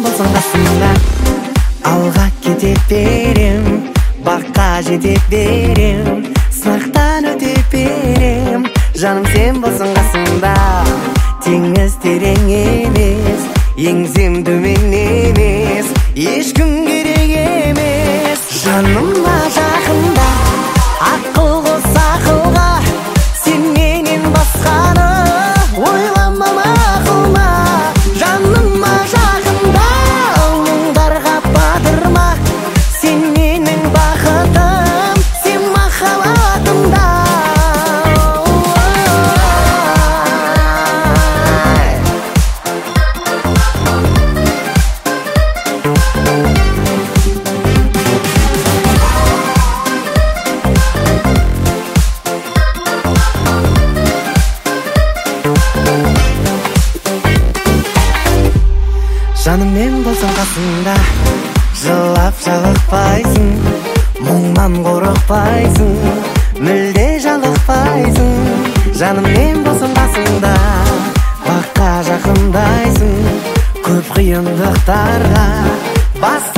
болсоң касымда, алга кетип берем, бакка жетип берем, сынактан өтүп берем. Жаным сен болсоң касымда, теңиз терең эмес, эңсем төмен эмес, эчким керек эмес. Жаныма жакында акылга сакылга, сен менен басканы ойлама макулма. Жаныма жакында муңдарга батырма, сен менин бакытым, сен махаббатымда. Жаным мен болсам касымда, жылап жалыкпайсың, мұңнан қорықпайсың, мүлде жалықпайсың. Жаным мен болсам касымда, баққа жақындайсың, көп қиындықтарға бас